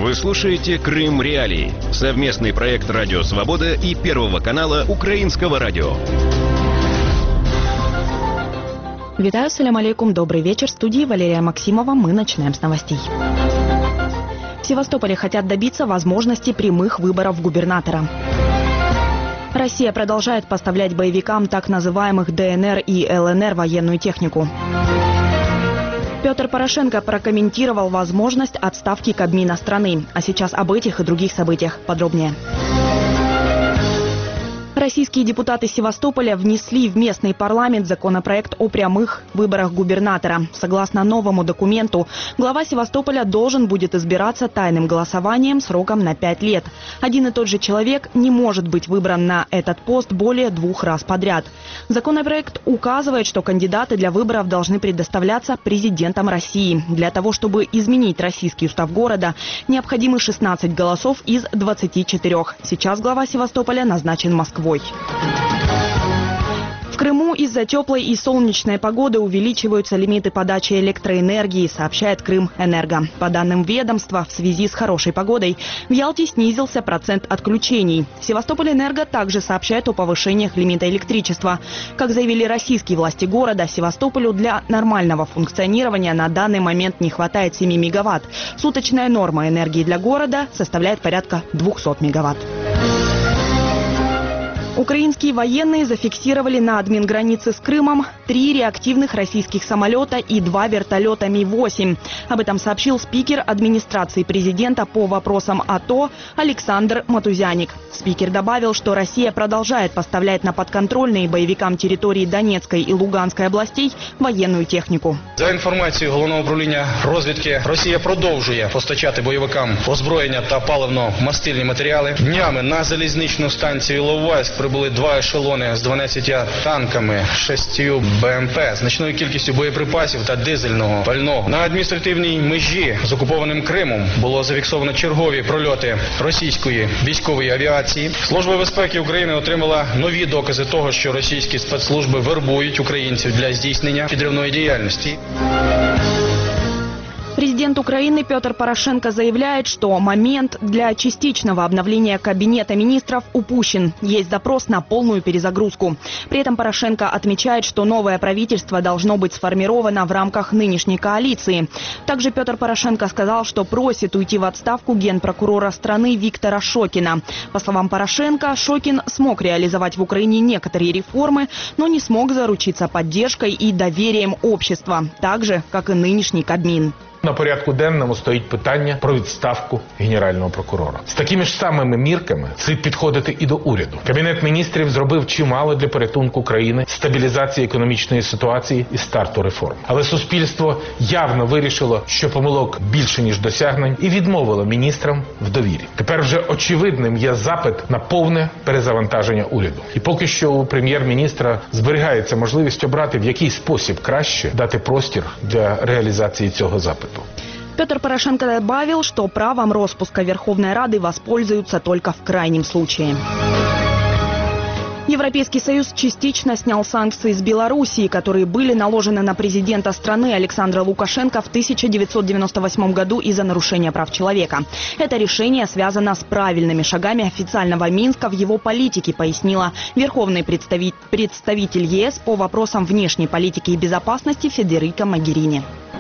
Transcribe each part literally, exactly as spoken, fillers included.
Вы слушаете «Крым Реалии» — совместный проект «Радио Свобода» и Первого канала Украинского радио. Витаю, салям алейкум, добрый вечер. В студии Валерия Максимова. Мы начинаем с новостей. В Севастополе хотят добиться возможности прямых выборов губернатора. Россия продолжает поставлять боевикам так называемых ДНР и ЛНР военную технику. Петр Порошенко прокомментировал возможность отставки Кабмина страны. А сейчас об этих и других событиях подробнее. Российские депутаты Севастополя внесли в местный парламент законопроект о прямых выборах губернатора. Согласно новому документу, глава Севастополя должен будет избираться тайным голосованием сроком на пять лет. Один и тот же человек не может быть выбран на этот пост более двух раз подряд. Законопроект указывает, что кандидаты для выборов должны предоставляться президентом России. Для того, чтобы изменить российский устав города, необходимы шестнадцать голосов из двадцати четырёх. Сейчас глава Севастополя назначен Москвой. В Крыму из-за теплой и солнечной погоды увеличиваются лимиты подачи электроэнергии, сообщает Крымэнерго. По данным ведомства, в связи с хорошей погодой в Ялте снизился процент отключений. Севастопольэнерго также сообщает о повышениях лимита электричества. Как заявили российские власти города, Севастополю для нормального функционирования на данный момент не хватает семи мегаватт. Суточная норма энергии для города составляет порядка двухсот мегаватт. Украинские военные зафиксировали на админгранице с Крымом три реактивных российских самолета и два вертолета Ми восемь. Об этом сообщил спикер администрации президента по вопросам АТО Александр Матузяник. Спикер добавил, что Россия продолжает поставлять на подконтрольные боевикам территории Донецкой и Луганской областей военную технику. За інформацією Головного управління розвідки, Росія продовжує постачати бойовикам озброєння та паливно-мастильні матеріали. Днями на залізничну станцію Іловайськ прибули два ешелони з дванадцятьма танками, шестью БМП, значною кількістю боєприпасів та дизельного пального. На адміністративній межі з окупованим Кримом було зафіксовано чергові прольоти російської військової авіації. Служба безпеки України отримала нові докази того, що російські спецслужби вербують українців для здійснення підривної діяльності. Президент Украины Петр Порошенко заявляет, что момент для частичного обновления кабинета министров упущен. Есть запрос на полную перезагрузку. При этом Порошенко отмечает, что новое правительство должно быть сформировано в рамках нынешней коалиции. Также Петр Порошенко сказал, что просит уйти в отставку генпрокурора страны Виктора Шокина. По словам Порошенко, Шокин смог реализовать в Украине некоторые реформы, но не смог заручиться поддержкой и доверием общества, так же, как и нынешний Кабмин. На порядку денному стоїть питання про відставку генерального прокурора. З такими ж самими мірками слід підходити і до уряду. Кабінет міністрів зробив чимало для порятунку країни, стабілізації економічної ситуації і старту реформ. Але суспільство явно вирішило, що помилок більше, ніж досягнень, і відмовило міністрам в довірі. Тепер вже очевидним є запит на повне перезавантаження уряду. І поки що у прем'єр-міністра зберігається можливість обрати, в який спосіб краще дати простір для реалізації цього запиту. Петр Порошенко добавил, что правом распуска Верховной Рады воспользуются только в крайнем случае. Европейский Союз частично снял санкции с Белоруссии, которые были наложены на президента страны Александра Лукашенко в тысяча девятьсот девяносто восьмом году из-за нарушения прав человека. Это решение связано с правильными шагами официального Минска в его политике, пояснила верховный представитель ЕС по вопросам внешней политики и безопасности Федерико Могерини.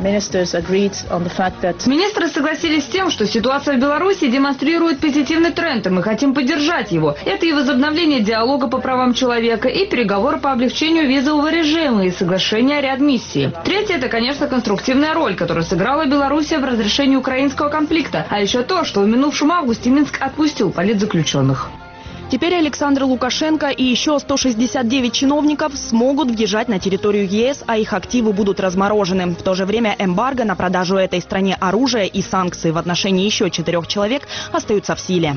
Министры согласились с тем, что ситуация в Беларуси демонстрирует позитивный тренд, и мы хотим поддержать его. Это и возобновление диалога по правам человека, и переговоры по облегчению визового режима, и соглашение о реадмиссии. Третье – это, конечно, конструктивная роль, которую сыграла Белоруссия в разрешении украинского конфликта. А еще то, что в минувшем августе Минск отпустил политзаключенных. Теперь Александр Лукашенко и еще сто шестьдесят девять чиновников смогут въезжать на территорию ЕС, а их активы будут разморожены. В то же время эмбарго на продажу этой стране оружия и санкции в отношении еще четырех человек остаются в силе.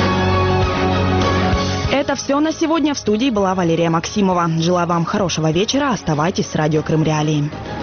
Это все на сегодня. В студии была Валерия Максимова. Желаю вам хорошего вечера. Оставайтесь с радио Крым Реалии.